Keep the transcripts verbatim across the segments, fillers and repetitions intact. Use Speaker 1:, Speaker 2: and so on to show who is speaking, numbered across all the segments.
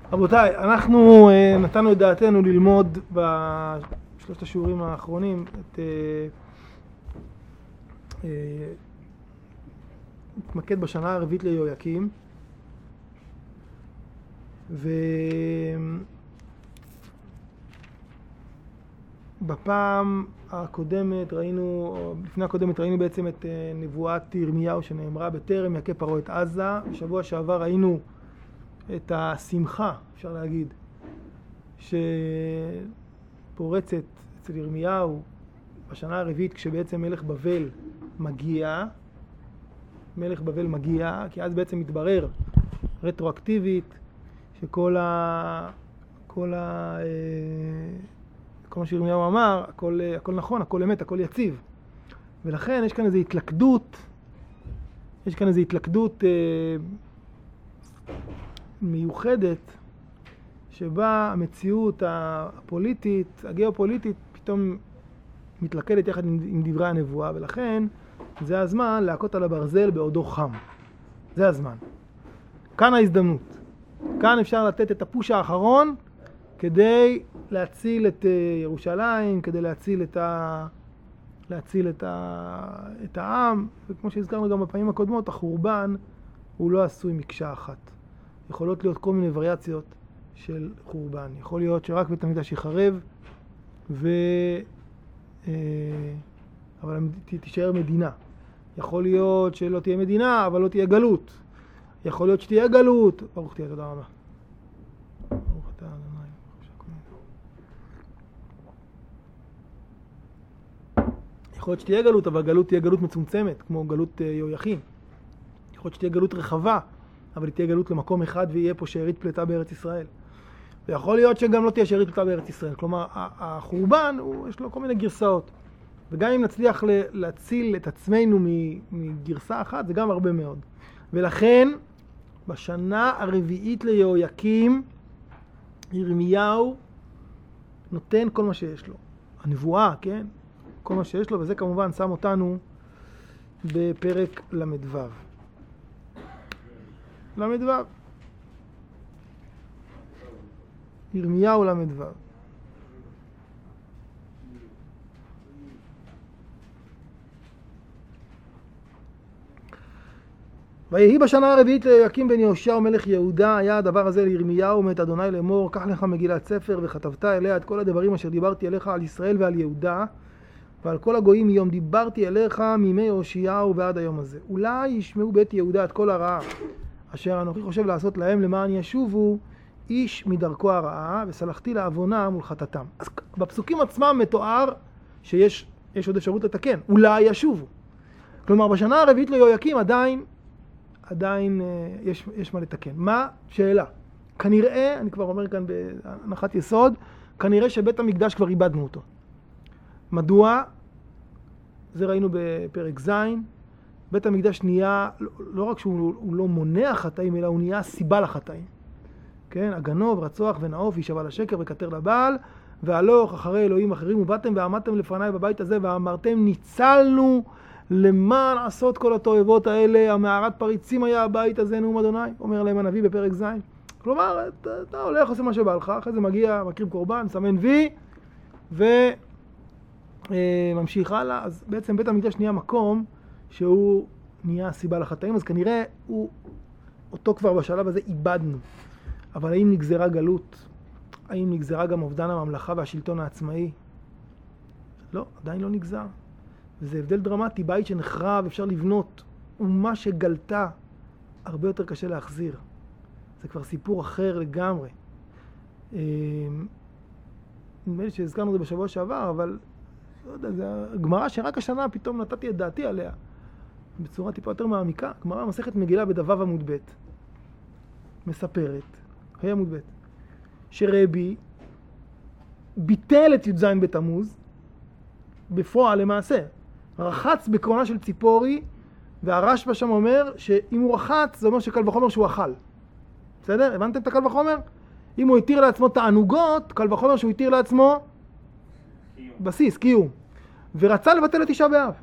Speaker 1: רבותיי, אנחנו uh, נתנו את דעתנו ללמוד בשלושת השיעורים האחרונים את... Uh, uh, נתמקד בשנה הרביעית ליהויקים, ובפעם הקודמת ראינו, לפני הקודמת ראינו בעצם את uh, נבואת ירמיהו שנאמרה בטרם יכה פרעה את עזה. בשבוע שעבר ראינו את השמחה, אפשר להגיד, שפורצת אצל ירמיהו בשנה הרביעית כשבעצם מלך בבל מגיע, מלך בבל מגיע, כי אז בעצם מתברר רטרואקטיבית שכל ה... כל ה... כל מה שירמיהו אמר, הכל, הכל נכון, הכל אמת, הכל יציב. ולכן יש כאן איזו התלכדות, יש כאן איזו התלכדות אה, מיוחדת, שבה המציאות הפוליטית, הגיאופוליטית, פתאום מתלכדת יחד עם, עם דברי הנבואה, ולכן זה הזמן להכות על הברזל בעודו חם. זה הזמן. כאן ההזדמנות. כאן אפשר לתת את הפוש האחרון כדי להציל את ירושלים, כדי להציל את ה... להציל את, ה... את העם, וכמו שהזכרנו גם בפעמים הקודמות, החורבן הוא לא עשוי מקשה אחת. יכולות להיות כל מיני וריאציות של חורבן. יכול להיות שרק בית המקדש יחרב, ו... אבל תישאר מדינה. יכול להיות שלא תהיה מדינה, אבל לא תהיה גלות. יכול להיות שתהיה גלות. ברוך תהיה, תודה רבה. ברוך אתה, אדוני. יכול להיות שתהיה גלות, אבל גלות תהיה גלות מצומצמת, כמו גלות יהויקים. יכול להיות שתהיה גלות רחבה, אבל היא תהיה גלות למקום אחד ויהיה פה שארית פלטה בארץ ישראל. ויכול להיות שגם לא תהיה שארית פלטה בארץ ישראל. כלומר, החורבן, הוא, יש לו כל מיני גרסאות. וגם אם נצליח להציל את עצמנו מגרסה אחת, זה גם הרבה מאוד. ולכן, בשנה הרביעית ליהויקים, ירמיהו נותן כל מה שיש לו. הנבואה, כן? כל מה שיש לו, וזה כמובן שם אותנו בפרק למדו. למדו. ירמיהו למדו. ויהי בשנה הרביעית ליהויקים בן יהושע מלך יהודה, היה הדבר הזה לירמיהו מאת אדוני לאמור, קח לך מגילת ספר וכתבת אליה את כל הדברים אשר דיברתי אליך על ישראל ועל יהודה ועל כל הגויים מיום דיברתי אליך מימי יהושיהו ועד היום הזה. אולי ישמעו בית יהודה את כל הרעה אשר אנוכי חושב לעשות להם למען ישובו איש מדרכו הרעה וסלחתי לעוונם ולחטאתם. אז בפסוקים עצמם מתואר שיש יש עוד אפשרות לתקן, אולי ישובו. כלומר בשנה הרביעית ליהויקים עדיין עדיין יש, יש מה לתקן. מה? שאלה. כנראה, אני כבר אומר כאן בהנחת יסוד, כנראה שבית המקדש כבר איבדנו אותו. מדוע? זה ראינו בפרק ז', בית המקדש נהיה, לא רק שהוא לא מונע חטאים, אלא הוא נהיה סיבה לחטאים. כן? הגנוב, רצוח ונעוף, יישבע לשקר וכתר לבעל, והלוך אחרי אלוהים אחרים, ובאתם ועמדתם לפניי בבית הזה, ואמרתם ניצלנו למען עשות כל התועבות האלה, המערת פריצים היה הבית הזה, נאום אדוני, אומר להם הנביא בפרק ז'. כלומר, אתה, אתה הולך, עושה מה שבא לך, אחרי זה מגיע, מקריב קורבן, סמן וי, וממשיך הלאה. אז בעצם בית המקדש נהיה מקום שהוא נהיה סיבה לחטאים, אז כנראה הוא, אותו כבר בשלב הזה איבדנו. אבל האם נגזרה גלות? האם נגזרה גם אובדן הממלכה והשלטון העצמאי? לא, עדיין לא נגזר. וזה הבדל דרמטי, בית שנחרב אפשר לבנות, ומה שגלתה הרבה יותר קשה להחזיר. זה כבר סיפור אחר לגמרי. נדמה לי שהזכרנו את זה בשבוע שעבר, אבל לא יודע, זה גמרא שרק השנה פתאום נתתי את דעתי עליה, בצורה טיפה יותר מעמיקה. גמרא מסכת מגילה בדף עמוד ב' מספרת, היה עמוד ב', שרבי ביטל את י"ז בתמוז, בפועל למעשה. רחץ בקרונה של ציפורי, והרשב"א שם אומר שאם הוא רחץ, זה אומר שקל וחומר שהוא אכל. בסדר? הבנתם את הקל וחומר? אם הוא התיר לעצמו תענוגות, קל וחומר שהוא התיר לעצמו קיום. בסיס, קיום. ורצה לבטל את תשעה באב.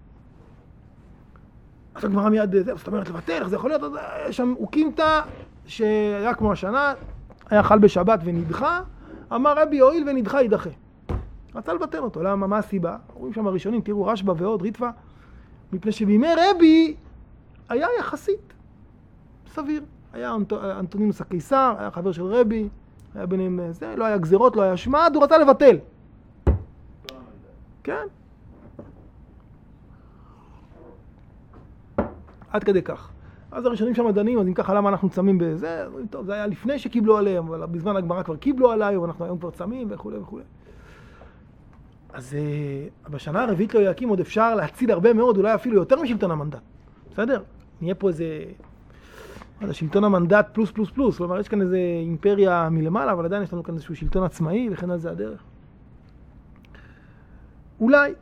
Speaker 1: אז הגמרא מיד, זאת אומרת לבטל, איך זה יכול להיות? שם הוא קימתא שהיה כמו השנה, היה חל בשבת ונדחה, אמר רבי הואיל ונדחה יידחה. רצה לבטל אותו. למה? מה הסיבה? רואים שם הראשונים, תראו רשב"א ועוד ריטב"א, מפני שבימי רבי היה יחסית סביר. היה אנטונינוס הקיסר, היה חבר של רבי, היה ביניהם זה, לא היה גזירות, לא היה שמד, הוא רצה לבטל. כן. עד כדי כך. אז הראשונים שם דנים, אז אם ככה למה אנחנו צמים בזה? טוב, זה היה לפני שקיבלו עליהם, אבל בזמן הגמרא כבר קיבלו עליי, ואנחנו היום כבר צמים וכו' וכו'. אז בשנה הרביעית ליהויקים עוד אפשר להציל הרבה מאוד, אולי אפילו יותר משלטון המנדט. בסדר? נהיה פה איזה... שלטון המנדט פלוס פלוס פלוס, כלומר יש כאן איזה אימפריה מלמעלה, אבל עדיין יש לנו כאן איזשהו שלטון עצמאי, וכן על זה הדרך. אולי.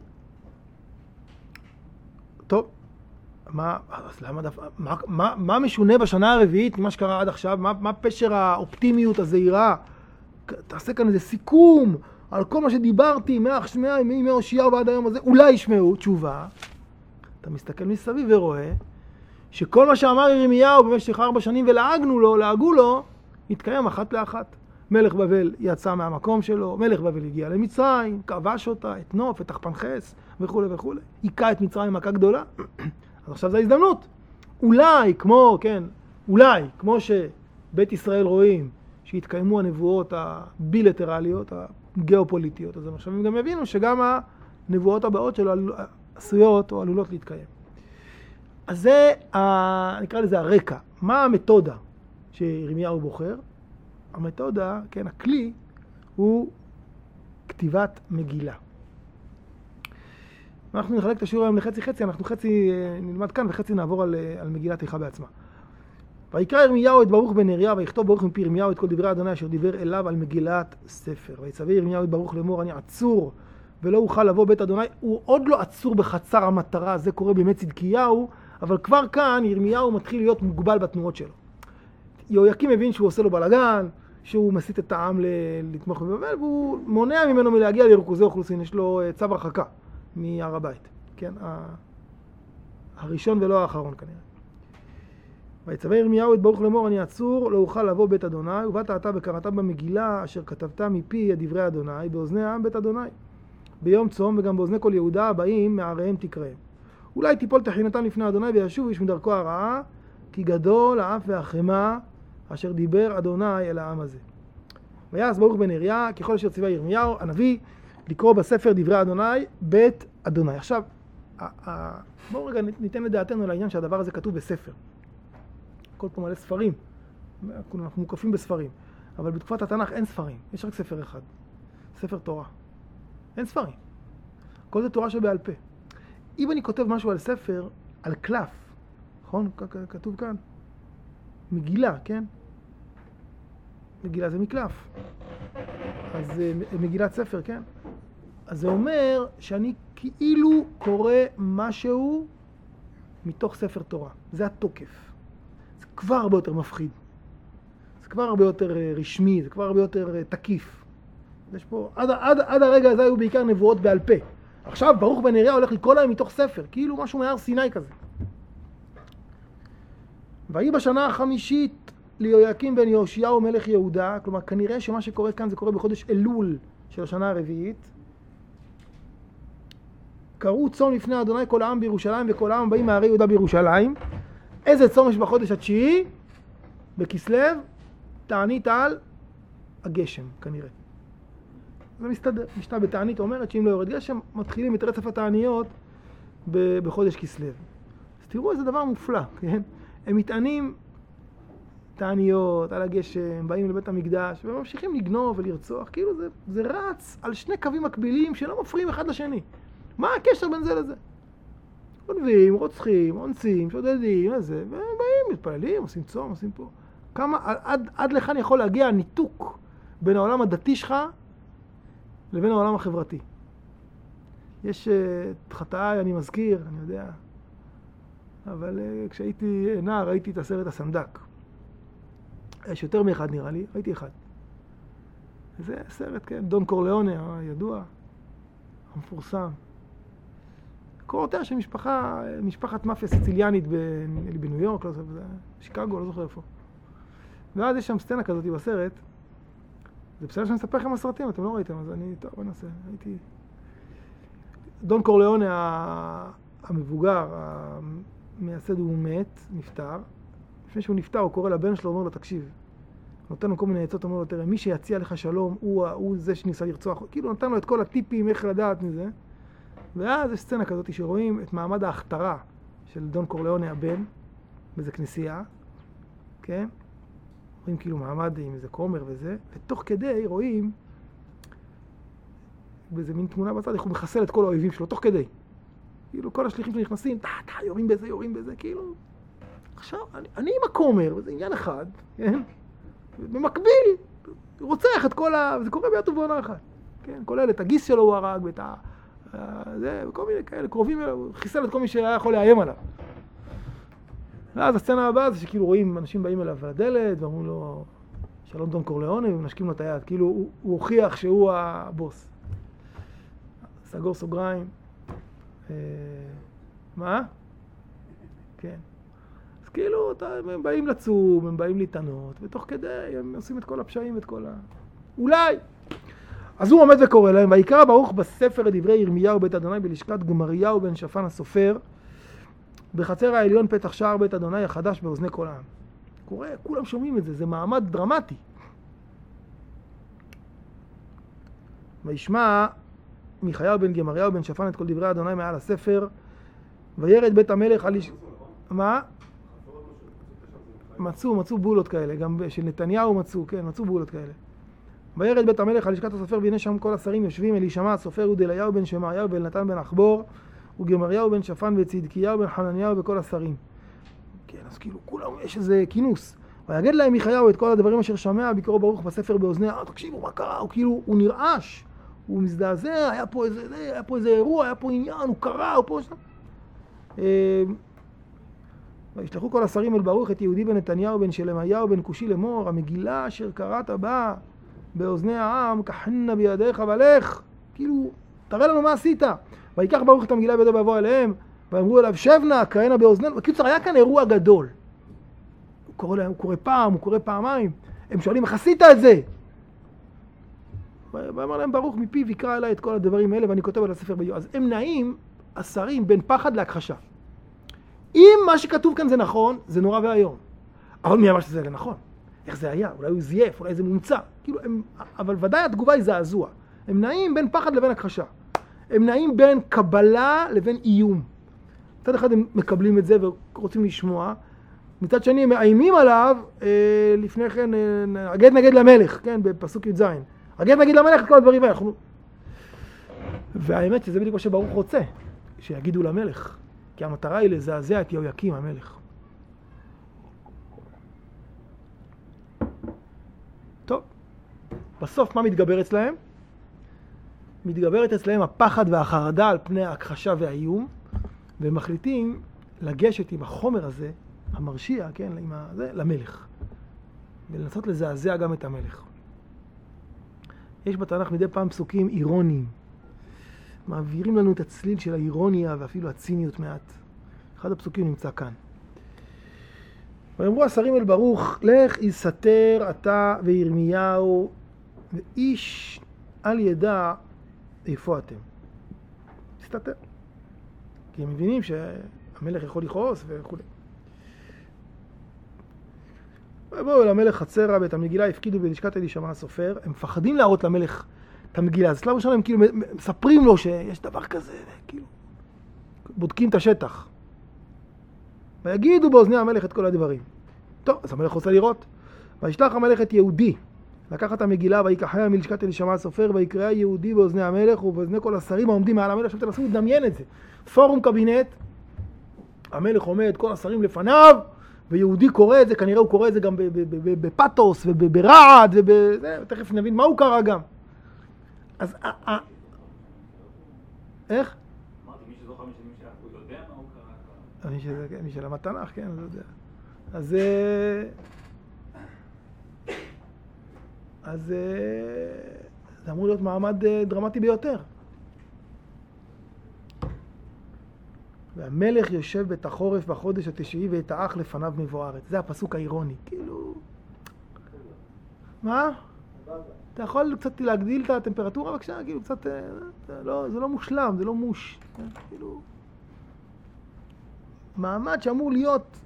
Speaker 1: טוב. מה, אז למה דף... מה, מה, מה משונה בשנה הרביעית ממה שקרה עד עכשיו? מה, מה פשר האופטימיות הזהירה? תעשה כאן איזה סיכום על כל מה שדיברתי מהושיעיהו ועד היום הזה, אולי ישמעו תשובה. אתה מסתכל מסביב ורואה שכל מה שאמר ירמיהו במשך ארבע שנים ולעגנו לו, לעגו לו, התקיים אחת לאחת. מלך בבל יצא מהמקום שלו, מלך בבל הגיע למצרים, כבש אותה, את נוף, את תחפנחס וכו' וכו'. היכה את מצרים מכה גדולה. אז עכשיו זו ההזדמנות. אולי, כמו, כן, אולי, כמו שבית ישראל רואים שהתקיימו הנבואות הבילטרליות, הגיאופוליטיות, אז עכשיו הם גם יבינו שגם הנבואות הבאות שלו עשויות או עלולות להתקיים. אז זה, נקרא לזה הרקע. מה המתודה שירמיהו בוחר? המתודה, כן, הכלי, הוא כתיבת מגילה. אנחנו נחלק את השיעור היום לחצי חצי, אנחנו חצי נלמד כאן וחצי נעבור על, על מגילת איכה בעצמה. ויקרא ירמיהו את ברוך בן נריה ויכתוב ברוך מפי ירמיהו את כל דברי אדוני אשר דיבר אליו על מגילת ספר. ויצווה ירמיהו את ברוך לאמור אני עצור ולא אוכל לבוא בית אדוני. הוא עוד לא עצור בחצר המטרה, זה קורה בימי צדקיהו, אבל כבר כאן ירמיהו מתחיל להיות מוגבל בתנועות שלו. יהויקים מבין שהוא עושה לו בלגן, שהוא מסית את העם לתמוך בבבל, והוא מונע ממנו מלהגיע לריכוזי אוכלוסין, יש לו צו הרחקה מהר הבית, כן? הראשון ולא האחרון כנראה. ויצווה ירמיהו את ברוך לאמור אני עצור לא אוכל לבוא בית אדוני, ובאת אתה וקראת במגילה אשר כתבת מפי את דברי אדוני באוזני העם בית אדוני. ביום צום וגם באוזני כל יהודה הבאים מעריהם תקראם. אולי תיפול תחינתם לפני אדוני וישוב איש מדרכו הרעה, כי גדול האף והחמה אשר דיבר אדוני אל העם הזה. ויעש ברוך בן נריה ככל אשר ציווה ירמיהו הנביא לקרוא בספר דברי אדוני בית אדוני. עכשיו, בואו רגע ניתן לדעתנו לעניין שהדבר הזה כתוב בספר. כל פה מלא ספרים, אנחנו מוקפים בספרים, אבל בתקופת התנ"ך אין ספרים, יש רק ספר אחד, ספר תורה. אין ספרים. כל זה תורה שבעל פה. אם אני כותב משהו על ספר, על קלף, נכון? כתוב כאן. מגילה, כן? מגילה זה מקלף. אז מגילת ספר, כן? אז זה אומר שאני כאילו קורא משהו מתוך ספר תורה. זה התוקף. זה כבר הרבה יותר מפחיד. זה כבר הרבה יותר רשמי, זה כבר הרבה יותר תקיף. יש פה, עד, עד, עד הרגע הזה היו בעיקר נבואות בעל פה. עכשיו ברוך בן נריה הולך לקרוא להם מתוך ספר, כאילו משהו מהר סיני כזה. והיא בשנה החמישית ליהויקים בן יהושיהו מלך יהודה, כלומר כנראה שמה שקורה כאן זה קורה בחודש אלול של השנה הרביעית. קראו צום לפני אדוני כל העם בירושלים וכל העם באים מהרי יהודה בירושלים. איזה צום יש בחודש התשיעי? בכסלו, תענית על הגשם כנראה. זה מסתדר. משנה בתענית אומרת שאם לא יורד גשם, מתחילים את רצף התעניות בחודש כסלו. אז תראו איזה דבר מופלא, כן? הם מתענים תעניות על הגשם, באים לבית המקדש, וממשיכים לגנוב ולרצוח. כאילו זה, זה רץ על שני קווים מקבילים שלא מפריעים אחד לשני. מה הקשר בין זה לזה? גונבים, רוצחים, אונסים, שודדים, וזה, והם באים, מתפללים, עושים צום, עושים פה. כמה, עד, עד לכאן יכול להגיע הניתוק בין העולם הדתי שלך לבין העולם החברתי. יש את חטאי, אני מזכיר, אני יודע, אבל כשהייתי נער ראיתי את הסרט הסנדק. יש יותר מאחד נראה לי, ראיתי אחד. זה סרט, כן, דון קורליאונה, הידוע, המפורסם. קורותיה של משפחה, משפחת מאפיה סיציליאנית בניו יורק, לא זוכר, שיקגו, לא זוכר איפה. ואז יש שם סצנה כזאת בסרט, זה בסדר שאני מספר לכם הסרטים, אתם לא ראיתם, אז אני, טוב, בוא נעשה, הייתי... דון קורליאונה המבוגר, המייסד, הוא מת, נפטר. לפני שהוא נפטר, הוא קורא לבן שלו, אומר לו, תקשיב, נותן לו כל מיני עצות, אומר לו, תראה, מי שיציע לך שלום, הוא, הוא זה שניסה לרצוח, כאילו נתן לו את כל הטיפים, איך לדעת מזה. ואז יש סצנה כזאת שרואים את מעמד ההכתרה של דון קורליאונה הבן, באיזה כנסייה, כן? רואים כאילו מעמד עם איזה כומר וזה, ותוך כדי רואים באיזה מין תמונה בצד, איך הוא מחסל את כל האויבים שלו, תוך כדי. כאילו כל השליחים שלו נכנסים, טה, טה, יורים בזה, יורים בזה, כאילו. עכשיו, אני, אני עם הכומר, וזה עניין אחד, כן? במקביל, הוא רוצח את כל ה... וזה קורה ביד ובעונה אחת, כן? כולל את הגיס שלו הוא הרג, ואת ה... זה, וכל מיני כאלה, קרובים אליו, הוא חיסל את כל מי שהיה יכול לאיים עליו. ואז הסצנה הבאה זה שכאילו רואים אנשים באים אליו לדלת, ואמרו לו, שלום דון קורליאונה, ומנשקים לו את היד, כאילו הוא, הוא הוכיח שהוא הבוס. סגור סוגריים. אה, מה? כן. אז כאילו, הם באים לצום, הם באים להתענות, ותוך כדי הם עושים את כל הפשעים ואת כל ה... אולי! אז הוא עומד וקורא להם, ויקרא ברוך בספר לדברי ירמיהו בית אדוני בלשכת גמריהו בן שפן הסופר, בחצר העליון פתח שער בית אדוני החדש באוזני כל העם. קורא, כולם שומעים את זה, זה מעמד דרמטי. וישמע מיכאיהו בן גמריהו בן שפן את כל דברי אדוני מעל הספר, וירד בית המלך על איש... מה? מצאו, מצאו בולות כאלה, גם של נתניהו מצאו, כן, מצאו בולות כאלה. וירד בית המלך על לשכת הסופר, והנה שם כל השרים יושבים, אלישמע הסופר ודליהו בן שמעיהו ואלנתן בן אחבור, וגמריהו בן שפן וצדקיהו בן חנניהו וכל השרים. כן, אז כאילו, כולם, יש איזה כינוס. ויגד להם מיכאיהו את כל הדברים אשר שמע, בקרוא ברוך בספר באוזניה, אה, תקשיבו, מה קרה? הוא כאילו, הוא נרעש, הוא מזדעזע, היה פה איזה, היה פה איזה אירוע, היה פה עניין, הוא קרא, הוא פה... וישלחו כל השרים אל ברוך את יהודי בן נתניהו בן שלמיהו בן כושי לאמור, המגילה אשר קראת בה באוזני העם, קחנה בידיך ולך, כאילו, תראה לנו מה עשית. ויקח ברוך את המגילה בידו ויבוא אליהם, ואמרו אליו, שב נא, קראנה באוזנינו. בקיצור, היה כאן אירוע גדול. הוא קורא להם, הוא קורא פעם, הוא קורא פעמיים. הם שואלים, איך עשית את זה? ואמר להם, ברוך מפיו יקרא אליי את כל הדברים האלה, ואני כותב על הספר ביום. אז הם נעים, השרים, בין פחד להכחשה. אם מה שכתוב כאן זה נכון, זה נורא והיום. אבל מי אמר שזה נכון? איך זה היה? אולי הוא זייף, אולי זה מומצא. כאילו, הם, אבל ודאי התגובה היא זעזוע. הם נעים בין פחד לבין הכחשה. הם נעים בין קבלה לבין איום. מצד אחד הם מקבלים את זה ורוצים לשמוע. מצד שני הם מאיימים עליו, אה, לפני כן, אה, הגד נגד למלך, כן, בפסוק י"ז. הגד נגד למלך את כל הדברים האלה. אנחנו... והאמת שזה בדיוק מה שברוך רוצה, שיגידו למלך. כי המטרה היא לזעזע את יהויקים המלך. טוב, בסוף מה מתגבר אצלהם? מתגברת אצלהם הפחד והחרדה על פני ההכחשה והאיום, והם מחליטים לגשת עם החומר הזה, המרשיע, כן, עם הזה, למלך. ולנסות לזעזע גם את המלך. יש בתנ"ך מדי פעם פסוקים אירוניים. מעבירים לנו את הצליל של האירוניה ואפילו הציניות מעט. אחד הפסוקים נמצא כאן. ואמרו השרים אל ברוך, לך יסתר אתה וירמיהו, ואיש אל ידע איפה אתם. יסתתר. כי הם מבינים שהמלך יכול לכעוס וכו'. ובואו אל המלך חצרה ואת המגילה הפקידו בלשכת אלישמע הסופר. הם מפחדים להראות למלך את המגילה. אז שלב ראשון הם כאילו מספרים לו שיש דבר כזה, כאילו, בודקים את השטח. ויגידו באוזני המלך את כל הדברים. טוב, אז המלך רוצה לראות. וישלח המלך את יהודי, לקח את המגילה ויקחיה מלשכת אלישמע הסופר, ויקרא יהודי באוזני המלך ובאוזני כל השרים העומדים מעל המלך. עכשיו תנסו לדמיין את זה. פורום קבינט, המלך עומד, כל השרים לפניו, ויהודי קורא את זה, כנראה הוא קורא את זה גם בפאטוס וברעד, ותכף נבין מה הוא קרא גם. אז א... איך?
Speaker 2: אמרתי, מי שזוכר משנים שלך, הוא יודע מה הוא קרא?
Speaker 1: מי שלמד תנ"ך, כן, אני יודע. אז... אז... זה אמור להיות מעמד דרמטי ביותר. והמלך יושב בית החורף בחודש התשיעי ואת האח לפניו מבוארת. זה הפסוק האירוני. כאילו... מה? אתה יכול קצת להגדיל את הטמפרטורה בבקשה? כאילו קצת, זה לא, זה לא מושלם, זה לא מוש. כאילו... מעמד שאמור להיות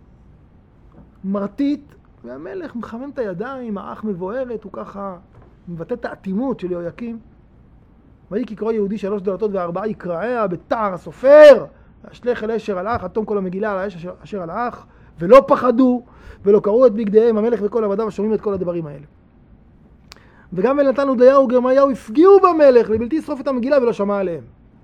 Speaker 1: מרטיט, והמלך מכוון את הידיים, האח מבוארת, הוא ככה מבטא את האטימות של יהויקים. ויהי כי קרא יהודי שלוש דלתות וארבעה יקראיה בתער הסופר, השלך אל אשר על האח, עתום כל המגילה על האש אשר, אשר על האח, ולא פחדו, ולא קראו את בגדיהם, המלך וכל עבדיו השומעים את כל הדברים האלה. וגם אל נתן הודיה וגרמיה הפגיעו במלך, לבלתי ישרוף את המגילה ולא שמע עליהם.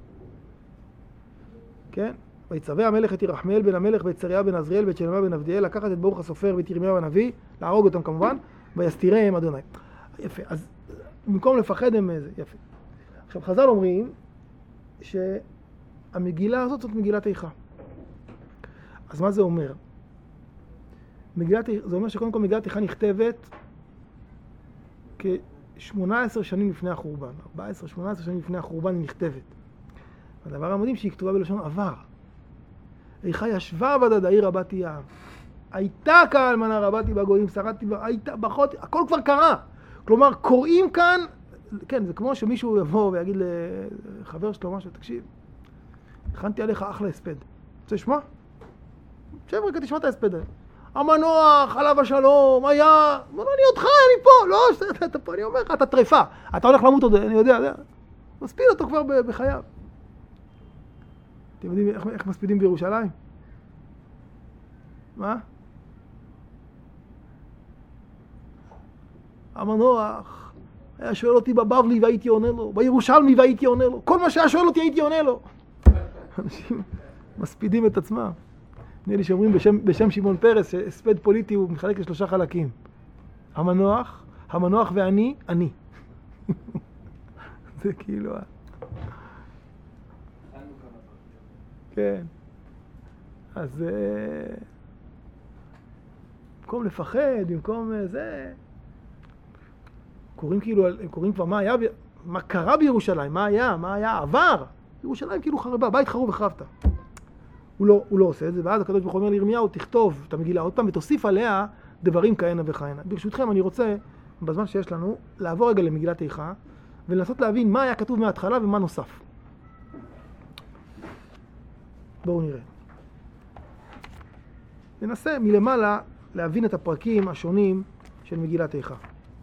Speaker 1: כן? ויצווה המלך את ירחמיאל בן המלך ואת צריה בן עזריאל ואת שלמה בן עבדיאל לקחת את ברוך הסופר ואת ירמיהו הנביא, להרוג אותם כמובן, ויסתירם אדוני. יפה, אז במקום לפחד הם איזה, יפה. עכשיו חז"ל אומרים שהמגילה הזאת זאת מגילת איכה. אז מה זה אומר? מגילת, זה אומר שקודם כל מגילת איכה נכתבת כ-שמונה עשרה שנים לפני החורבן, ארבע עשרה שמונה עשרה שנים לפני החורבן היא נכתבת. הדבר המדהים שהיא כתובה בלשון עבר. איכה ישבה בדד העיר רבתי ים. הייתה כאלמנה רבתי בגויים, שרדתי בה, הייתה בחוט, הכל כבר קרה. כלומר, קוראים כאן, כן, זה כמו שמישהו יבוא ויגיד לחבר שלו משהו, תקשיב, הכנתי עליך אחלה הספד. רוצה לשמוע? שב רגע, תשמע את ההספד. המנוח, עליו השלום, היה, לא, אני אותך, אני פה, לא, אתה פה, אני אומר לך, אתה טרפה. אתה הולך למות עוד, אני יודע, מספיד אותו כבר בחייו. אתם יודעים איך, איך מספידים בירושלים? מה? המנוח היה שואל אותי בבבלי והייתי עונה לו, בירושלמי והייתי עונה לו, כל מה שהיה שואל אותי הייתי עונה לו. אנשים מספידים את עצמם. נראה לי שאומרים בשם, בשם שמעון פרס שהספד פוליטי הוא מחלק לשלושה חלקים. המנוח, המנוח ואני, אני. זה כאילו... כן. אז במקום לפחד, במקום זה, קוראים כאילו, הם קוראים כבר מה היה, מה קרה בירושלים, מה היה, מה היה, עבר. ירושלים כאילו חרבה, בית חרוב וחרבת. הוא לא, הוא לא עושה את זה, ואז הקדוש ברוך הוא אומר לירמיהו, תכתוב את המגילה עוד פעם ותוסיף עליה דברים כהנה וכהנה. ברשותכם אני רוצה, בזמן שיש לנו, לעבור רגע למגילת איכה, ולנסות להבין מה היה כתוב מההתחלה ומה נוסף. בואו נראה. ננסה מלמעלה להבין את הפרקים השונים של מגילת איכה.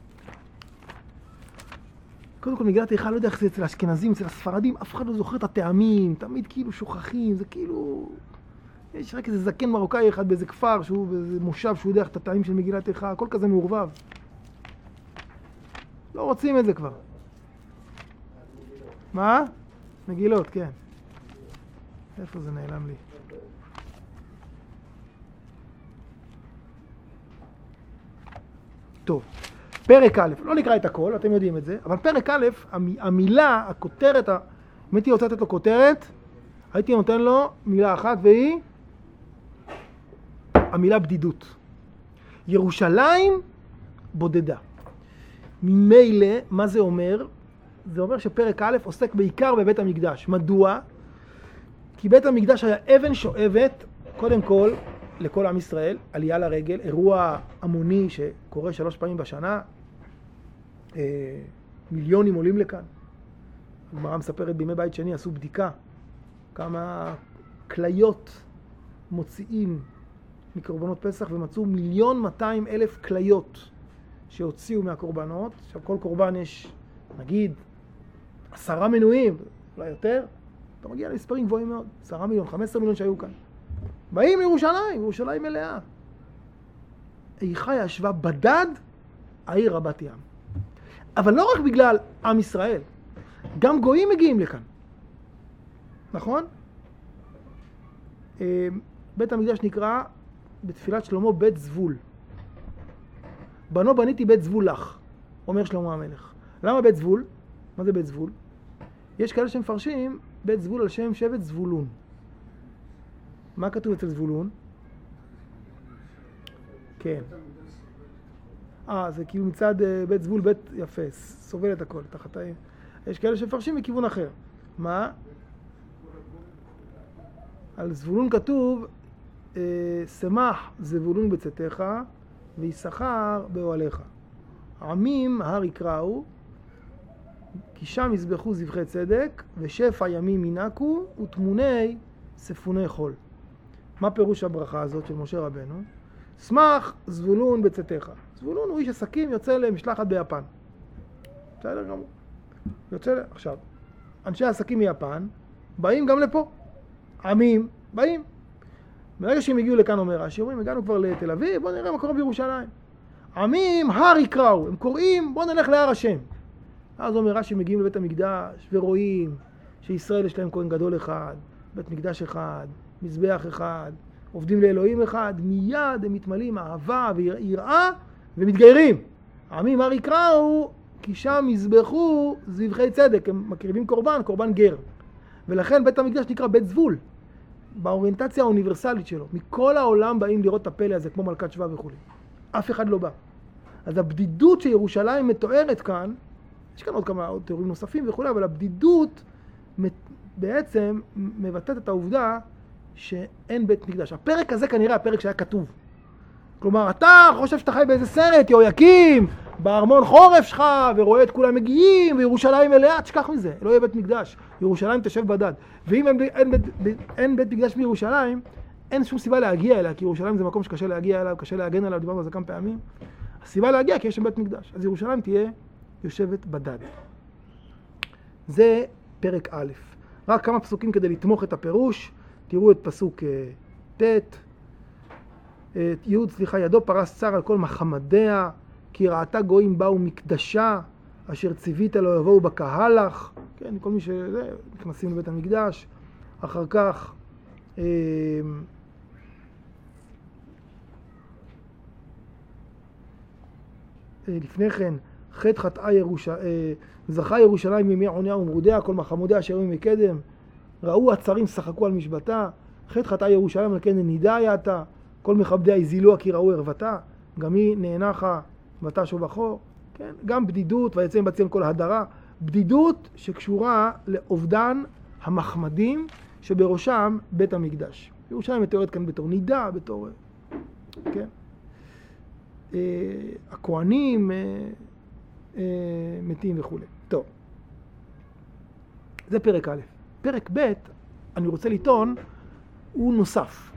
Speaker 1: קודם כל מגילת איכה, לא יודע איך זה אצל האשכנזים, אצל הספרדים, אף אחד לא זוכר את הטעמים, תמיד כאילו שוכחים, זה כאילו... יש רק איזה זקן מרוקאי אחד באיזה כפר, שהוא באיזה מושב שהוא יודע את הטעמים של מגילת איכה, הכל כזה מעורבב. לא רוצים את זה כבר. מה? מגילות, כן. איפה זה נעלם לי? טוב, פרק א', לא נקרא את הכל, אתם יודעים את זה, אבל פרק א', המילה, הכותרת, אם הייתי רוצה לתת לו כותרת, הייתי נותן לו מילה אחת, והיא המילה בדידות. ירושלים בודדה. ממילא, מה זה אומר? זה אומר שפרק א' עוסק בעיקר בבית המקדש. מדוע? כי בית המקדש היה אבן שואבת, קודם כל, לכל עם ישראל, עלייה לרגל, אירוע המוני שקורה שלוש פעמים בשנה, אה, מיליונים עולים לכאן. הגמרא מספרת בימי בית שני, עשו בדיקה, כמה כליות מוציאים מקורבנות פסח, ומצאו מיליון מאתיים אלף כליות שהוציאו מהקורבנות. עכשיו כל קורבן יש, נגיד, עשרה מנויים, אולי יותר, אתה מגיע למספרים גבוהים מאוד, עשרה מיליון, חמישה עשר מיליון שהיו כאן. באים לירושלים, ירושלים מלאה. איכה ישבה בדד העיר רבת ים. אבל לא רק בגלל עם ישראל, גם גויים מגיעים לכאן. נכון? בית המקדש נקרא בתפילת שלמה בית זבול. בנו בניתי בית זבול לך, אומר שלמה המלך. למה בית זבול? מה זה בית זבול? יש כאלה שמפרשים בית זבול על שם שבט זבולון. מה כתוב אצל זבולון? כן. אה, זה כאילו מצד בית זבול, בית יפה, סובל את הכל, תחת העין. יש כאלה שמפרשים מכיוון אחר. מה? על זבולון כתוב, שמח זבולון בצאתך, ויששכר באוהליך. עמים הר יקראו, כי שם יזבחו זבחי צדק, ושפע ימים ינקו, ותמוני ספוני חול. מה פירוש הברכה הזאת של משה רבנו? שמח זבולון בצאתך. זבולון הוא איש עסקים, יוצא למשלחת ביפן. בסדר גמור. יוצא ל... עכשיו, אנשי עסקים מיפן באים גם לפה. עמים באים. ברגע שהם הגיעו לכאן, אומר רש"י, אומרים, הגענו כבר לתל אביב, בואו נראה מה קורה בירושלים. עמים הר יקראו, הם קוראים, בואו נלך להר השם. אז אומר רש"י, מגיעים לבית המקדש ורואים שישראל יש להם כהן גדול אחד, בית מקדש אחד, מזבח אחד, עובדים לאלוהים אחד, מיד הם מתמלאים אהבה ויראה ומתגיירים. עמים הר יקראו, כי שם יזבחו זבחי צדק, הם מקריבים קורבן, קורבן גר. ולכן בית המקדש נקרא בית זבול, באוריינטציה האוניברסלית שלו. מכל העולם באים לראות את הפלא הזה, כמו מלכת שבא וכו'. אף אחד לא בא. אז הבדידות שירושלים מתוארת כאן, יש כאן עוד כמה עוד תיאורים נוספים וכו', אבל הבדידות בעצם מבטאת את העובדה שאין בית מקדש. הפרק הזה כנראה הפרק שהיה כתוב. כלומר, אתה חושב שאתה חי באיזה סרט, יהויקים, בארמון חורף שלך, ורואה את כולם מגיעים, וירושלים מלאה, תשכח מזה, לא יהיה בית מקדש. ירושלים תשב בדד. ואם אין, אין, אין, אין בית מקדש בירושלים, אין שום סיבה להגיע אליה, כי ירושלים זה מקום שקשה להגיע אליו, קשה להגן עליו, דיברנו על זה כמה פעמים. הסיבה להגיע כי יש שם בית מקדש. אז ירושלים תהיה יושבת בדד. זה פרק א'. רק כמה פסוקים כדי לתמוך את הפירוש. תראו את פסוק ט', י', סליחה, ידו פרס צר על כל מחמדיה, כי ראתה גויים באו מקדשה, אשר ציווית לא יבואו בקהלך. כן, כל מי שזה, נכנסים לבית המקדש. אחר כך, אה, לפני כן, חטא חטאה ירוש... זכה ירושלים מימי עוניה ומרודיה, כל מחמודיה אשר היו מקדם, ראו הצרים שחקו על משבתה, חטא חטאה ירושלים על כן נידה הייתה, כל מכבדיה הזילוה כי ראו ערוותה, גם היא נאנחה ותש ובחור, כן? גם בדידות ויצא בציון כל הדרה, בדידות שקשורה לאובדן המחמדים שבראשם בית המקדש. ירושלים מתוארת כאן בתור נידה, בתור, כן? אה, הכהנים אה, אה, מתים וכו'. טוב, זה פרק א'. פרק ב', אני רוצה לטעון, הוא נוסף.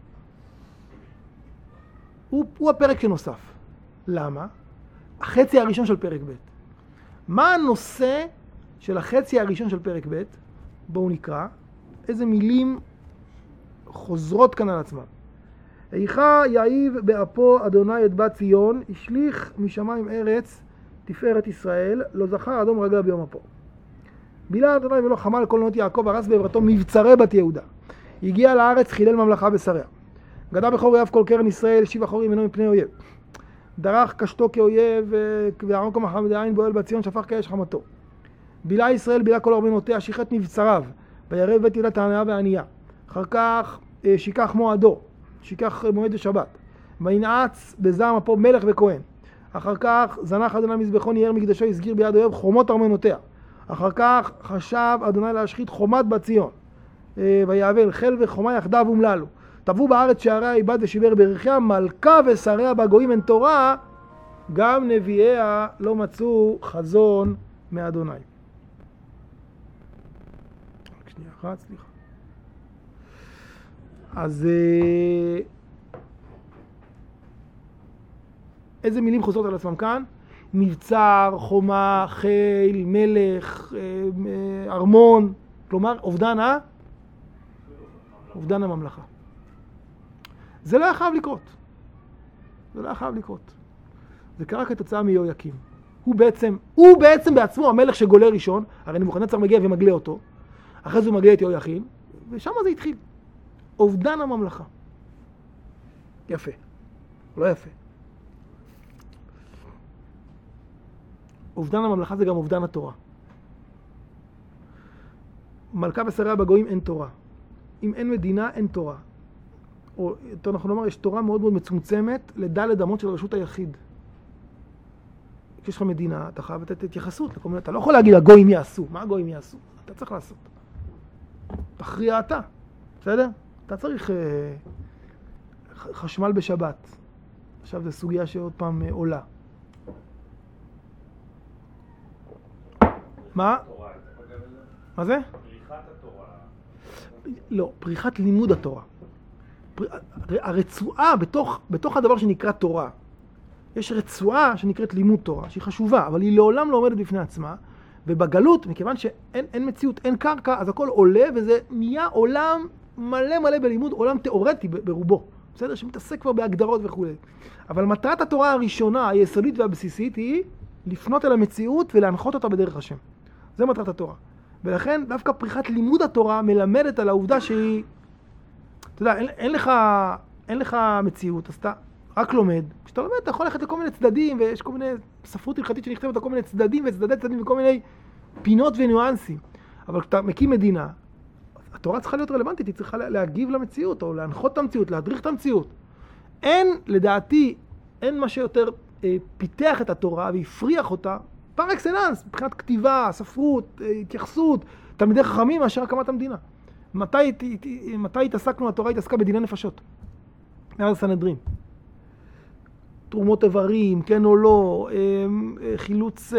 Speaker 1: הוא, הוא הפרק שנוסף. למה? החצי הראשון של פרק ב'. מה הנושא של החצי הראשון של פרק ב'? בואו נקרא. איזה מילים חוזרות כאן על עצמם. איכה יאיב באפו אדוני את בת ציון, השליך משמיים ארץ תפארת ישראל, לא זכר אדום רגלה ביום אפו. בילה אדוני ולא חמל כל בנות יעקב, הרס בעברתו מבצרי בת יהודה. הגיע לארץ, חילל ממלכה בשריה. גדע בחור יאב כל קרן ישראל, שיב אחורי ממנו מפני אויב. דרך קשתו כאויב, וערום כמחמד העין בועל בת ציון, שפך כאש חמתו. בילה ישראל, בילה כל ארבנותיה, שיחת מבצריו, וירב בית יהודה תעניה וענייה. אחר כך שיקח מועדו, שיקח מועד ושבת. וינעץ בזעם אפו מלך וכהן. אחר כך זנח אדוני מזבחו ניער מקדשו, הסגיר ביד אויב חומות ארמנותיה. אחר כך חשב אדוני להשחית חומת בת ציון. ויאבל חיל וחומה יחדיו אומללו. טבעו בארץ שעריה איבד ושיבר ברכיה, מלכה ושריה בגויים אין תורה, גם נביאיה לא מצאו חזון מאדוני. רק שנייה אחת, סליחה. אז איזה מילים חוזרות על עצמם כאן? מבצר, חומה, חיל, מלך, ארמון, כלומר אובדן ה? אובדן הממלכה. זה לא היה חייב לקרות. זה לא היה חייב לקרות. זה קרה כתוצאה מיהויקים. הוא בעצם, הוא בעצם בעצמו המלך שגולה ראשון, הרי נבוכדנצר מגיע ומגלה אותו, אחרי זה הוא מגלה את יהויקים, ושם זה התחיל. אובדן הממלכה. יפה. לא יפה. אובדן הממלכה זה גם אובדן התורה. מלכה ושריה בגויים אין תורה. אם אין מדינה, אין תורה. או יותר נכון לומר, יש תורה מאוד מאוד מצומצמת לדלת אמות של רשות היחיד. כשיש לך מדינה, אתה חייב לתת התייחסות לכל מיני, אתה לא יכול להגיד, הגויים יעשו. מה הגויים יעשו? אתה צריך לעשות. תכריע אתה. בסדר? אתה צריך אה, חשמל בשבת. עכשיו זו סוגיה שעוד פעם אה, עולה. מה? מה זה?
Speaker 2: פריחת התורה.
Speaker 1: לא, פריחת לימוד התורה. הרצועה בתוך, בתוך הדבר שנקרא תורה, יש רצועה שנקראת לימוד תורה, שהיא חשובה, אבל היא לעולם לא עומדת בפני עצמה, ובגלות, מכיוון שאין אין מציאות, אין קרקע, אז הכל עולה, וזה נהיה עולם מלא מלא בלימוד, עולם תיאורטי ברובו, בסדר? שמתעסק כבר בהגדרות וכו'. אבל מטרת התורה הראשונה, היסודית והבסיסית, היא לפנות אל המציאות ולהנחות אותה בדרך השם. זה מטרת התורה. ולכן דווקא פריחת לימוד התורה מלמדת על העובדה שהיא, אתה יודע, אין, אין לך, אין לך מציאות, אז אתה רק לומד. כשאתה לומד, אתה יכול ללכת לכל מיני צדדים, ויש כל מיני ספרות הלכתית שנכתבת על כל מיני צדדים וצדדי צדדים וכל מיני פינות וניואנסים. אבל כשאתה מקים מדינה, התורה צריכה להיות רלוונטית, היא צריכה להגיב למציאות, או להנחות את המציאות, להדריך את המציאות. אין, לדעתי, אין מה שיותר אה, פיתח את התורה והפריח אותה, פר אקסלנס, מבחינת כתיבה, ספרות, אה, התייחסות, תלמידי חכמים מאשר הקמת המדינה. מתי, מתי התעסקנו, התורה התעסקה בדיני נפשות? מאז הסנהדרין. תרומות איברים, כן או לא, חילוץ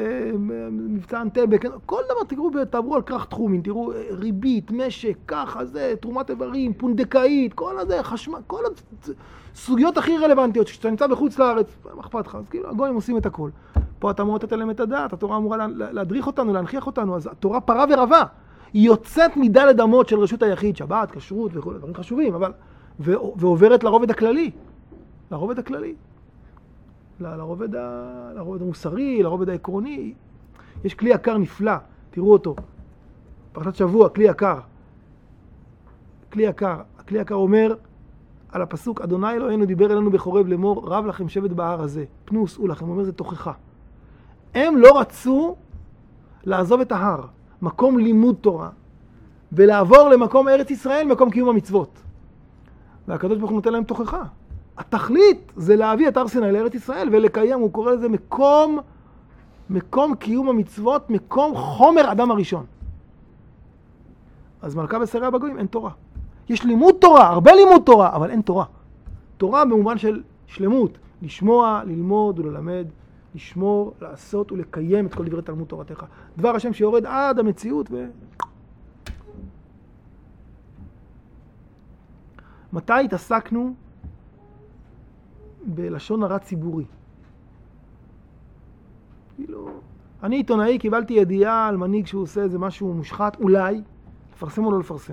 Speaker 1: מבצע אנטבה, כן, כל דבר, תראו, תעברו על כרך תחומים, תראו, ריבית, משק, ככה, זה, תרומת איברים, פונדקאית, כל הזה, חשמל, כל הסוגיות הכי רלוונטיות, כשאתה נמצא בחוץ לארץ, מה אכפת לך? אז כאילו, הגויים עושים את הכל. פה אתה אמור לתת להם את הדעת, התורה אמורה להדריך אותנו, להנכיח אותנו, אז התורה פרה ורבה. היא יוצאת מדלת אמות של רשות היחיד, שבת, כשרות וכל דברים חשובים, אבל, ועוברת לרובד הכללי, לרובד הכללי. לרובד, ה... לרובד המוסרי, לרובד העקרוני. יש כלי יקר נפלא, תראו אותו. פרשת שבוע, כלי יקר. כלי יקר. הכלי יקר אומר על הפסוק, אדוני אלוהינו דיבר אלינו בחורב לאמור, רב לכם שבט בהר הזה. פנו שאו לכם, הוא אומר זה תוכחה. הם לא רצו לעזוב את ההר, מקום לימוד תורה, ולעבור למקום ארץ ישראל, מקום קיום המצוות. והקדוש ברוך הוא נותן להם תוכחה. התכלית זה להביא את הר סיני לארץ ישראל ולקיים, הוא קורא לזה מקום, מקום קיום המצוות, מקום חומר אדם הראשון. אז מלכה בשריה בגויים אין תורה. יש לימוד תורה, הרבה לימוד תורה, אבל אין תורה. תורה במובן של שלמות, לשמוע, ללמוד וללמד, לשמור, לעשות ולקיים את כל דברי תלמוד תורתך. דבר השם שיורד עד המציאות ו... מתי התעסקנו בלשון הרע ציבורי? כאילו, אני עיתונאי, קיבלתי ידיעה על מנהיג שהוא עושה איזה משהו מושחת, אולי, לפרסם או לא לפרסם.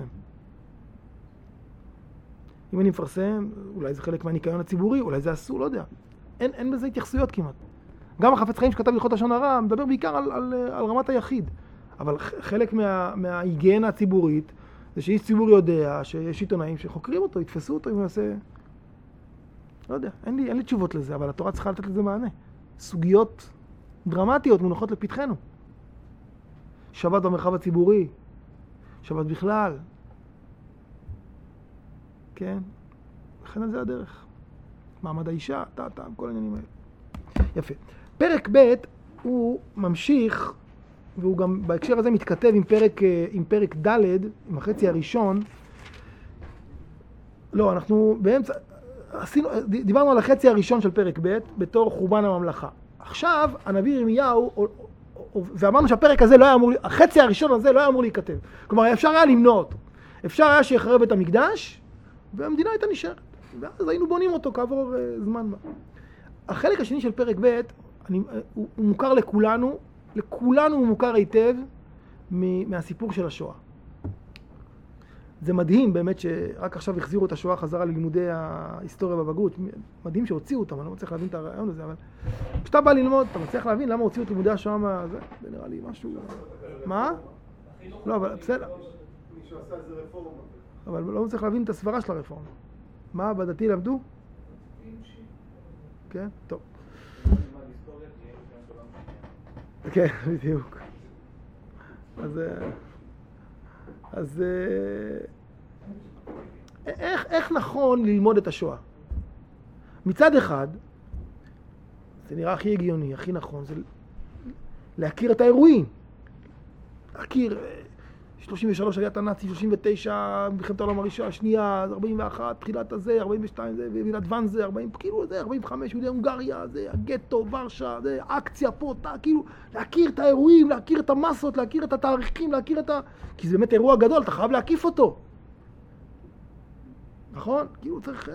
Speaker 1: אם אני מפרסם, אולי זה חלק מהניקיון הציבורי, אולי זה אסור, לא יודע. אין, אין בזה התייחסויות כמעט. גם החפץ חיים שכתב הלכות לשון הרע, מדבר בעיקר על, על, על רמת היחיד. אבל חלק מה, מההיגיינה הציבורית, זה שאיש ציבור יודע שיש עיתונאים שחוקרים אותו, יתפסו אותו, אם הוא יעשה... לא יודע, אין לי, אין לי תשובות לזה, אבל התורה צריכה לתת לזה מענה. סוגיות דרמטיות מונחות לפתחנו. שבת במרחב הציבורי, שבת בכלל. כן? לכן על זה הדרך. מעמד האישה, טעם, כל העניינים האלה. יפה. פרק ב' הוא ממשיך, והוא גם בהקשר הזה מתכתב עם פרק, עם פרק ד', עם החצי הראשון. לא, אנחנו באמצע... עשינו, דיברנו על החצי הראשון של פרק ב' בתור חורבן הממלכה. עכשיו, הנביא ירמיהו, ואמרנו שהפרק הזה לא היה אמור, החצי הראשון הזה לא היה אמור להיכתב. כלומר, אפשר היה למנוע אותו. אפשר היה שיחרב את המקדש, והמדינה הייתה נשארת. ואז היינו בונים אותו כעבור uh, זמן מה. החלק השני של פרק ב' אני, הוא, הוא מוכר לכולנו, לכולנו הוא מוכר היטב מהסיפור של השואה. זה מדהים באמת שרק עכשיו החזירו את השואה חזרה ללימודי ההיסטוריה בבגרות. מדהים שהוציאו אותם, אני לא מצליח להבין את הרעיון הזה, אבל כשאתה בא ללמוד, אתה מצליח להבין למה הוציאו את לימודי השואה מה... זה, זה נראה לי משהו... מה? לא, אבל בסדר.
Speaker 3: מישהו עשה איזה רפורמה.
Speaker 1: אבל לא מצליח להבין את הסברה של הרפורמה. מה בדתי למדו? כן, טוב. כן, בדיוק. אז... אז איך, איך נכון ללמוד את השואה? מצד אחד, זה נראה הכי הגיוני, הכי נכון, זה להכיר את האירועים. להכיר, שלושים ושלוש עליית הנאצי, שלושים ותשע מלחמת העולם הראשונה, השנייה, ארבעים ואחת, תחילת הזה, ארבעים ושתיים זה, ועידת ואנזה, ארבעים, כאילו זה, ארבעים וחמש, יהודי הונגריה, זה, הגטו, ורשה, זה, אקציה פה, תה, כאילו, להכיר את האירועים, להכיר את המסות, להכיר את התאריכים, להכיר את ה... כי זה באמת אירוע גדול, אתה חייב להקיף אותו. נכון? כאילו צריך...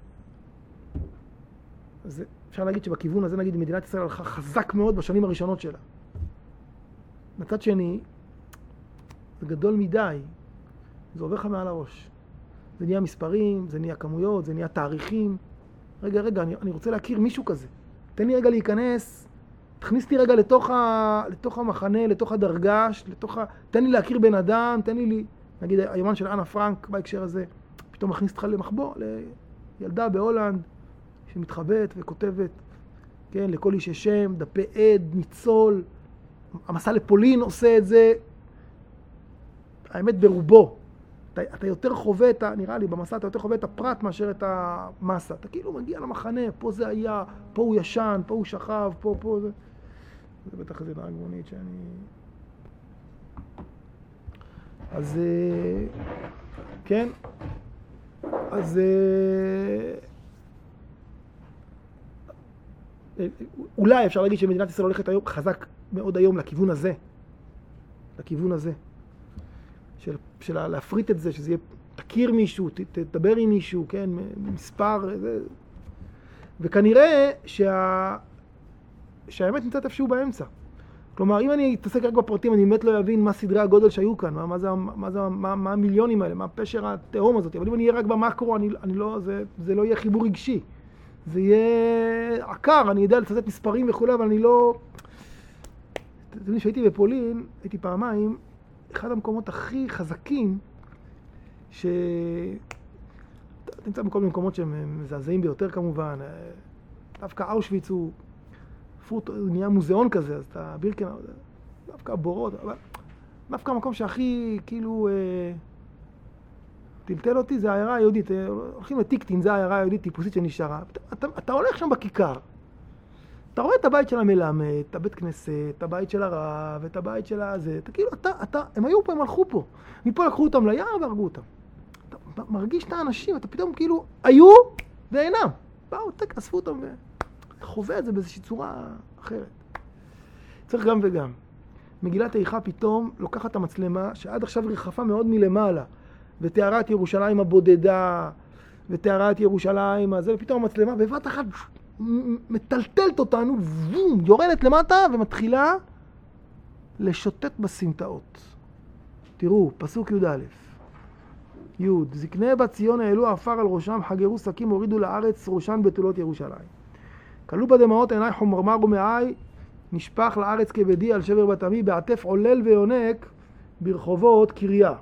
Speaker 1: אז אפשר להגיד שבכיוון הזה, נגיד, מדינת ישראל הלכה חזק מאוד בשנים הראשונות שלה. מצד שני, זה גדול מדי, זה עובר לך מעל הראש. זה נהיה מספרים, זה נהיה כמויות, זה נהיה תאריכים. רגע, רגע, אני, אני רוצה להכיר מישהו כזה. תן לי רגע להיכנס, תכניס לי רגע לתוך, ה, לתוך המחנה, לתוך הדרגש, לתוך ה... תן לי להכיר בן אדם, תן לי לי... נגיד, היומן של אנה פרנק בהקשר הזה, פתאום מכניס אותך למחבוא, לילדה בהולנד, שמתחבאת וכותבת, כן, לכל איש יש שם, דפי עד, ניצול, המסע לפולין עושה את זה, האמת ברובו. אתה, אתה יותר חווה את ה... נראה לי, במסע אתה יותר חווה את הפרט מאשר את המסע. אתה כאילו מגיע למחנה, פה זה היה, פה הוא ישן, פה הוא שכב, פה, פה זה... זה בטח איזה נהג מונית שאני... אז... כן? אז... אולי אפשר להגיד שמדינת ישראל הולכת היום חזק מאוד היום לכיוון הזה. לכיוון הזה. של, של להפריט את זה, שזה יהיה, תכיר מישהו, ת, תדבר עם מישהו, כן, מספר, זה. וכנראה שה, שהאמת נמצאת איפשהו באמצע. כלומר, אם אני אתעסק רק בפרטים, אני באמת לא אבין מה סדרי הגודל שהיו כאן, מה, מה, זה, מה, זה, מה, מה המיליונים האלה, מה הפשר התהום הזאת. אבל אם אני אהיה רק במקרו, אני, אני לא, זה, זה לא יהיה חיבור רגשי. זה יהיה עקר, אני יודע לצטט מספרים וכו', אבל אני לא... אתם יודעים, שהייתי בפולין, הייתי פעמיים, אחד המקומות הכי חזקים, ש... אתה נמצא בכל מיני מקומות שהם מזעזעים ביותר כמובן, דווקא אושוויץ הוא, פרוט, הוא נהיה מוזיאון כזה, אז אתה בירקן, דווקא בורות, אבל דווקא המקום שהכי כאילו... טלטל אותי, זה העיירה היהודית, הולכים לטיקטין, זה העיירה היהודית טיפוסית שנשארה. אתה, אתה, אתה הולך שם בכיכר, אתה רואה את הבית של המלמד, את הבית כנסת, את הבית של הרב, את הבית של הזה, אתה כאילו, אתה, אתה, הם היו פה, הם הלכו פה. מפה לקחו אותם ליער והרגו אותם. אתה מרגיש את האנשים, אתה פתאום כאילו, היו ואינם. באו, תק, אספו אותם וחווה את זה באיזושהי צורה אחרת. צריך גם וגם. מגילת איכה פתאום לוקחת את המצלמה, שעד עכשיו רחפה מאוד מלמעלה, ותיארה את ירושלים הבודדה, ותיארה את ירושלים הזה, ופתאום המצלמה, בבת אחת מטלטלת אותנו, וום, יורדת למטה ומתחילה לשוטט בסמטאות. תראו, פסוק י' א', י' זקני בת ציון העלו עפר על ראשם, חגרו שקים, הורידו לארץ ראשן בתולות ירושלים. כלו בדמעות עיני חומרמר ומעי, נשפך לארץ כבדי על שבר בת עמי, בעטף עולל ויונק ברחובות קריה.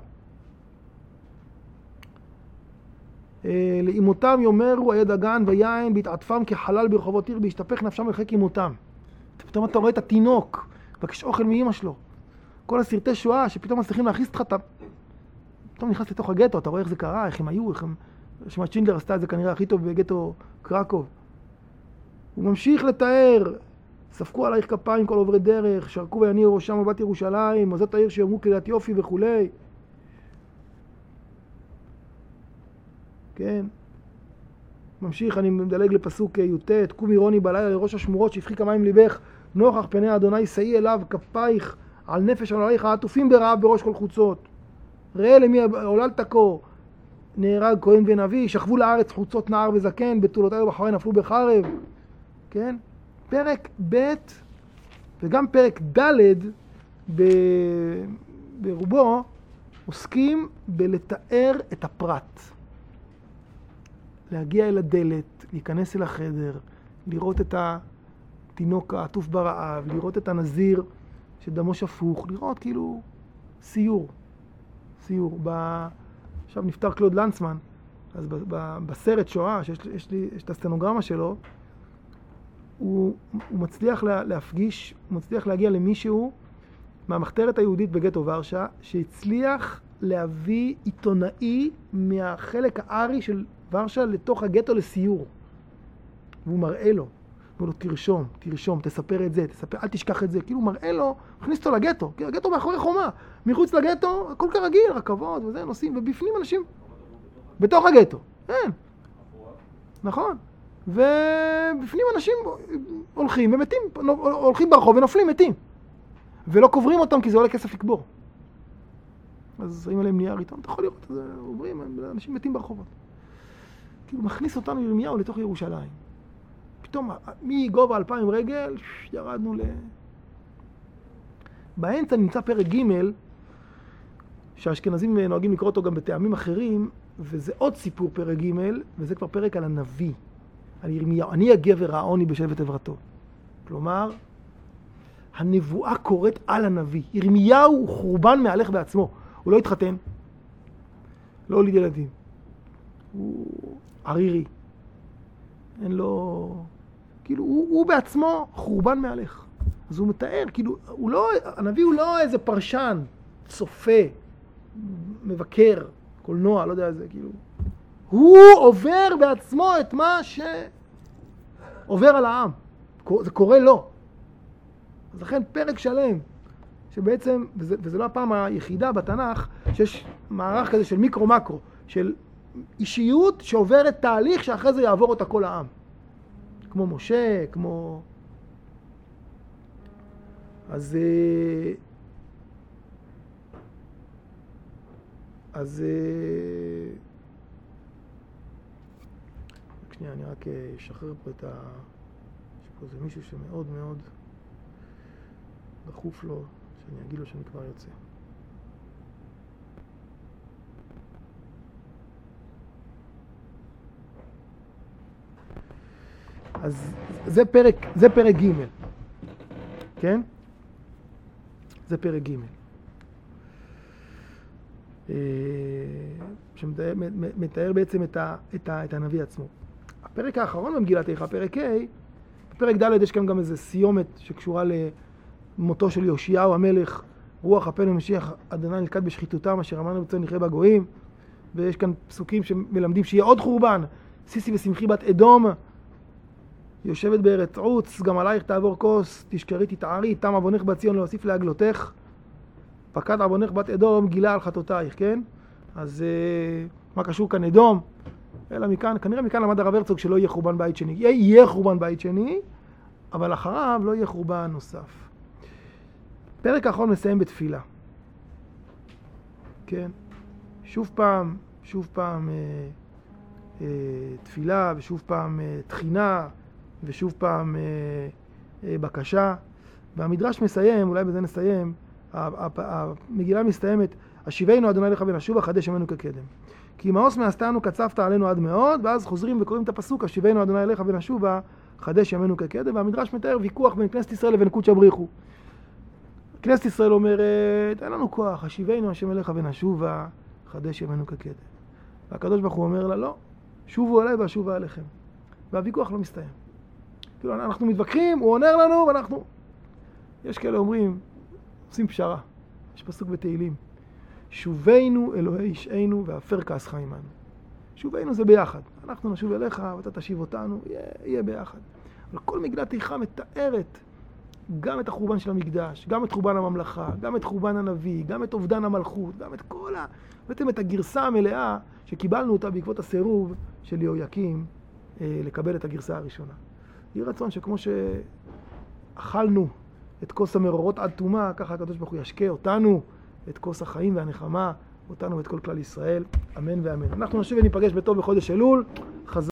Speaker 1: לאימותם יאמרו היד הגן ויין בהתעטפם כחלל ברחובות עיר, בהשתפך נפשם לחיק אימותם. פתאום אתה רואה את התינוק בקש אוכל מאמא שלו, כל הסרטי שואה שפתאום מצליחים להכניס אותך, אתה פתאום נכנס לתוך הגטו, אתה רואה איך זה קרה, איך הם היו, איך הם... רשימת שינדלר עשתה את זה כנראה הכי טוב בגטו קרקוב. הוא ממשיך לתאר, ספקו עלייך כפיים כל עוברי דרך, שרקו ויניעו ראשם מבט ירושלים, זאת העיר שיאמרו כליית יופי וכולי. כן. ממשיך, אני מדלג לפסוק י"ט, קומי רוני בלילה לראש השמורות שהפחיק המים ליבך, נוכח פני אדוני שאי אליו כפייך על נפש עלייך העטופים ברעב בראש כל חוצות. ראה למי עוללת כה, נהרג כהן ונביא, שכבו לארץ חוצות נער וזקן, בתולותיו ובחריין נפלו בחרב. כן? פרק ב' וגם פרק ד' ברובו עוסקים בלתאר את הפרט. להגיע אל הדלת, להיכנס אל החדר, לראות את התינוק העטוף ברעב, לראות את הנזיר שדמו שפוך, לראות כאילו סיור, סיור. ב... עכשיו נפטר קלוד לנצמן, אז ב... ב... בסרט שואה, שיש יש לי, יש את הסטנוגרמה שלו, הוא, הוא מצליח לה... להפגיש, הוא מצליח להגיע למישהו מהמחתרת היהודית בגטו ורשה, שהצליח להביא עיתונאי מהחלק הארי של ורשה לתוך הגטו לסיור. והוא מראה לו. אומר לו, תרשום, תרשום, תספר את זה, תספר, אל תשכח את זה. כאילו מראה לו, מכניס אותו לגטו, כי הגטו מאחורי חומה. מחוץ לגטו, הכל כרגיל, רכבות וזה, נוסעים, ובפנים אנשים, בתוך הגטו, כן. נכון. ובפנים אנשים הולכים ומתים, הולכים ברחוב ונופלים, מתים. ולא קוברים אותם כי זה עולה כסף לקבור. אז שמים עליהם נייר איתם, אתה יכול לראות, זה עוברים, אנשים מתים ברחובות. כאילו מכניס אותנו ירמיהו לתוך ירושלים. פתאום מגובה אלפיים רגל, ירדנו ל... באמצע נמצא פרק ג' שהאשכנזים נוהגים לקרוא אותו גם בטעמים אחרים, וזה עוד סיפור פרק ג' וזה כבר פרק על הנביא, על ירמיהו. אני הגבר העוני בשבט עברתו. כלומר, הנבואה קוראת על הנביא. ירמיהו הוא חורבן מהלך בעצמו. הוא לא התחתן, לא הוליד ילדים. הוא ערירי. אין לו... כאילו, הוא, הוא בעצמו חורבן מהלך. אז הוא מתאר, כאילו, הוא לא, הנביא הוא לא איזה פרשן, צופה, מבקר, קולנוע, לא יודע איזה, כאילו. הוא עובר בעצמו את מה שעובר על העם. זה קורה לו. אז לכן פרק שלם, שבעצם, וזה, וזה לא הפעם היחידה בתנ"ך, שיש מערך כזה של מיקרו-מקרו, של אישיות שעוברת תהליך שאחרי זה יעבור אותה כל העם. כמו משה, כמו... אז... אז... שנייה, אני רק אשחרר פה את ה... יש פה איזה מישהו שמאוד מאוד דחוף לו, שאני אגיד לו שאני כבר יוצא. אז זה פרק, זה פרק ג', כן? זה פרק ג'. שמתאר בעצם את, ה, את, ה, את הנביא עצמו. הפרק האחרון במגילת איכה, פרק ה', בפרק ד' יש כאן גם איזו סיומת שקשורה למותו של יאשיהו המלך, רוח הפן ומשיח אדוני נלכד בשחיתותם, אשר אמרנו בצלם נחיה בגויים, ויש כאן פסוקים שמלמדים שיהיה עוד חורבן, סיסי ושמחי בת אדום, יושבת בארץ עוץ, גם עלייך תעבור כוס, תשכרי תתערי, תם עוונך בת ציון להוסיף להגלותך, פקד עוונך בת אדום, גילה על חטאותייך, כן? אז מה קשור כאן אדום? אלא מכאן, כנראה מכאן למד הרב הרצוג שלא יהיה חורבן בית שני. יהיה, יהיה חורבן בית שני, אבל אחריו לא יהיה חורבן נוסף. פרק האחרון מסיים בתפילה. כן? שוב פעם, שוב פעם אה, אה, תפילה, ושוב פעם אה, תחינה, ושוב פעם אה, אה, בקשה. והמדרש מסיים, אולי בזה נסיים, המגילה מסתיימת, השיבנו אדוני לך ונשובה, חדש ימינו כקדם. כי מאוס מעשתנו קצבת עלינו עד מאוד, ואז חוזרים וקוראים את הפסוק, השיבנו אדוני לך ונשובה, חדש ימינו כקדם, והמדרש מתאר ויכוח בין כנסת ישראל לבין קודש בריחו. כנסת ישראל אומרת, אין לנו כוח, השיבנו השם אליך ונשובה, חדש ימינו כקדם. והקדוש ברוך הוא אומר לה, לא, שובו עליי ואשובה עליכם. והוויכוח לא מסתיים. כאילו, אנחנו מתווכחים, הוא עונר לנו, ואנחנו... יש כאלה אומרים, עושים פשרה. יש פסוק בתהילים. שובנו אלוהי ישענו ואפר כעסך עמנו. שובנו זה ביחד. אנחנו נשוב אליך ואתה תשיב אותנו, יהיה, יהיה ביחד. אבל כל מגילת איכה מתארת גם את החורבן של המקדש, גם את חורבן הממלכה, גם את חורבן הנביא, גם את אובדן המלכות, גם את כל ה... בעצם את הגרסה המלאה שקיבלנו אותה בעקבות הסירוב של יהויקים אה, לקבל את הגרסה הראשונה. יהי רצון שכמו שאכלנו את כוס המרורות עד תומה, ככה הקדוש ברוך הוא ישקה אותנו, את כוס החיים והנחמה, אותנו ואת כל כלל ישראל. אמן ואמן. אנחנו נשוב וניפגש בטוב בחודש אלול.